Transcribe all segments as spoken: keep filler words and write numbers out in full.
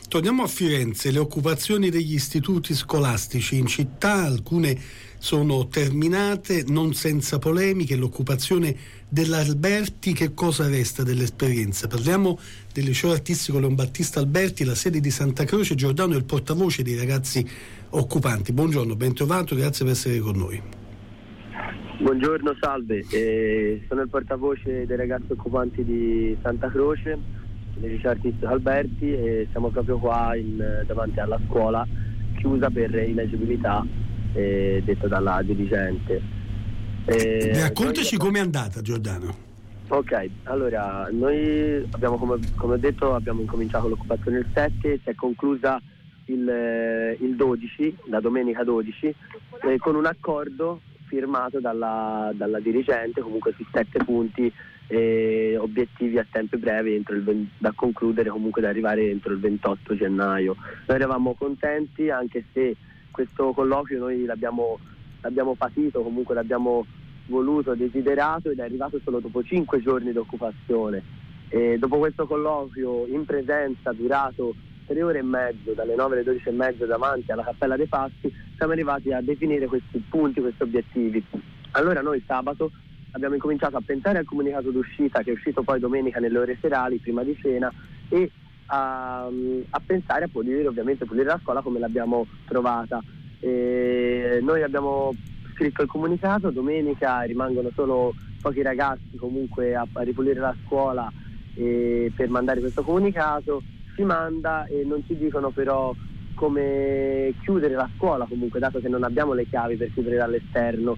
Torniamo a Firenze. Le occupazioni degli istituti scolastici in città, alcune sono terminate, non senza polemiche. L'occupazione dell'Alberti, che cosa resta dell'esperienza? Parliamo del liceo artistico Leon Battista Alberti, la sede di Santa Croce. Giordano è il portavoce dei ragazzi occupanti. Buongiorno, ben trovato, grazie per essere con noi. Buongiorno, salve, eh, sono il portavoce dei ragazzi occupanti di Santa Croce, del liceo artistico Alberti, e siamo proprio qua in, davanti alla scuola chiusa per inagibilità, eh, detta dalla dirigente. Eh, Raccontaci noi... com'è andata, Giordano. Ok, allora noi abbiamo, come, come ho detto, abbiamo incominciato l'occupazione il sette, si è conclusa il, il dodici, la domenica dodici, eh, con un accordo firmato dalla, dalla dirigente, comunque su sette punti, eh, obiettivi a tempo breve entro il venti, da concludere, comunque da arrivare entro il ventotto gennaio. Noi eravamo contenti, anche se questo colloquio noi l'abbiamo, l'abbiamo patito, comunque l'abbiamo voluto, desiderato, ed è arrivato solo dopo cinque giorni di occupazione. E dopo questo colloquio in presenza durato tre ore e mezzo, dalle nove alle dodici e mezzo, davanti alla Cappella dei Passi, siamo arrivati a definire questi punti, questi obiettivi. Allora noi sabato abbiamo incominciato a pensare al comunicato d'uscita, che è uscito poi domenica nelle ore serali, prima di cena, e a, a pensare a pulire, ovviamente pulire la scuola come l'abbiamo trovata. E noi abbiamo scritto il comunicato, domenica rimangono solo pochi ragazzi comunque a, a ripulire la scuola, e per mandare questo comunicato si manda, e non ci dicono però come chiudere la scuola, comunque, dato che non abbiamo le chiavi per chiudere dall'esterno,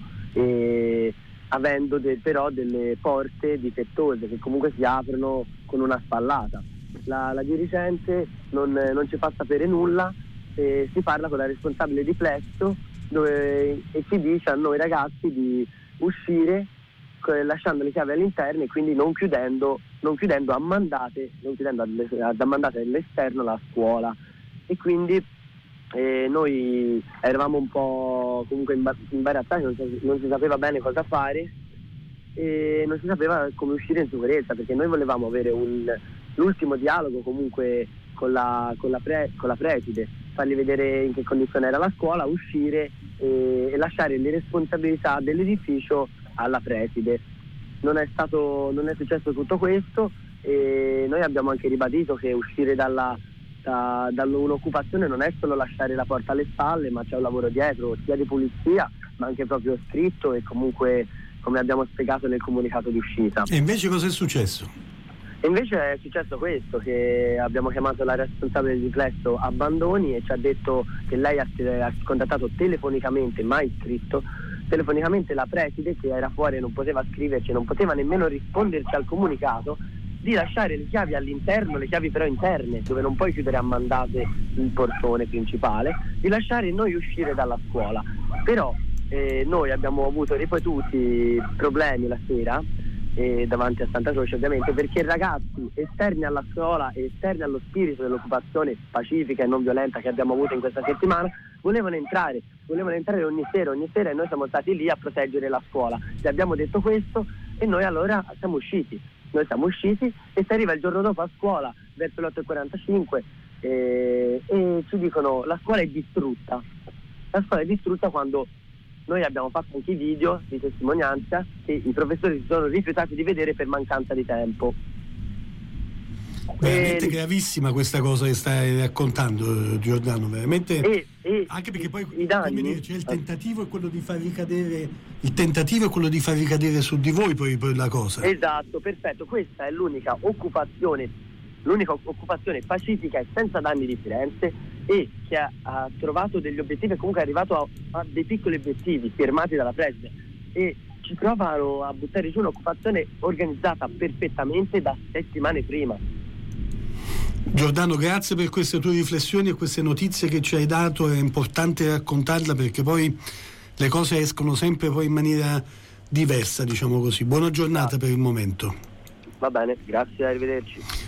e avendo de, però delle porte difettose che comunque si aprono con una spallata. La, la dirigente non, non ci fa sapere nulla, e si parla con la responsabile di Plesso, dove, e ci dice a noi ragazzi di uscire lasciando le chiavi all'interno, e quindi non chiudendo, non chiudendo a mandate, non chiudendo ad ammandate all'esterno la scuola. E quindi eh, noi eravamo un po' comunque imbarazzati, non si, non si sapeva bene cosa fare, e non si sapeva come uscire in sicurezza, perché noi volevamo avere un, l'ultimo dialogo comunque con la, con la, pre, con la preside, fargli vedere in che condizione era la scuola, uscire e, e lasciare le responsabilità dell'edificio alla preside. Non è stato, non è successo tutto questo, e noi abbiamo anche ribadito che uscire dalla da, da un'occupazione non è solo lasciare la porta alle spalle, ma c'è un lavoro dietro, sia di pulizia ma anche proprio scritto, e comunque come abbiamo spiegato nel comunicato di uscita. E invece cosa è successo? E invece è successo questo, che abbiamo chiamato la responsabile di Plesso Abbandoni, e ci ha detto che lei ha, ha contattato telefonicamente, mai scritto, telefonicamente la preside, che era fuori e non poteva scriverci, non poteva nemmeno risponderci al comunicato, di lasciare le chiavi all'interno, le chiavi però interne, dove non puoi chiudere a mandate il portone principale, di lasciare noi uscire dalla scuola. Però eh, noi abbiamo avuto ripetuti problemi la sera, eh, davanti a Santa Croce ovviamente, perché ragazzi esterni alla scuola e esterni allo spirito dell'occupazione pacifica e non violenta che abbiamo avuto in questa settimana, volevano entrare, volevano entrare ogni sera, ogni sera, e noi siamo stati lì a proteggere la scuola. Gli abbiamo detto questo, e noi allora siamo usciti. Noi siamo usciti, e si arriva il giorno dopo a scuola verso le otto e quarantacinque, e, e ci dicono la scuola è distrutta. La scuola è distrutta quando noi abbiamo fatto anche i video di testimonianza che i professori si sono rifiutati di vedere per mancanza di tempo. Veramente e... gravissima questa cosa che stai raccontando, Giordano, veramente. E, e, anche perché poi i danni, dire, cioè il tentativo è quello di far ricadere il tentativo è quello di far ricadere su di voi poi, poi la cosa. Esatto, perfetto. Questa è l'unica occupazione, l'unica occupazione pacifica e senza danni di Firenze, e che ha, ha trovato degli obiettivi, e comunque è arrivato a, a dei piccoli obiettivi firmati dalla preside, e ci provano a buttare giù un'occupazione organizzata perfettamente da settimane prima. Giordano, grazie per queste tue riflessioni e queste notizie che ci hai dato. È importante raccontarla, perché poi le cose escono sempre poi in maniera diversa, diciamo così. Buona giornata per il momento. Va bene, grazie, arrivederci.